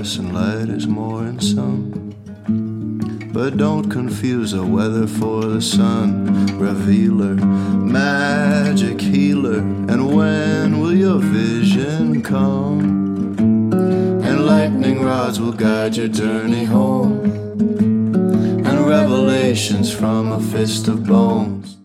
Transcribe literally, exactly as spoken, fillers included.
less and light is more in some. But don't confuse the weather for the sun. Revealer, magic healer, and when will your vision come? And lightning rods will guide your journey home, and revelations from a fist of bones.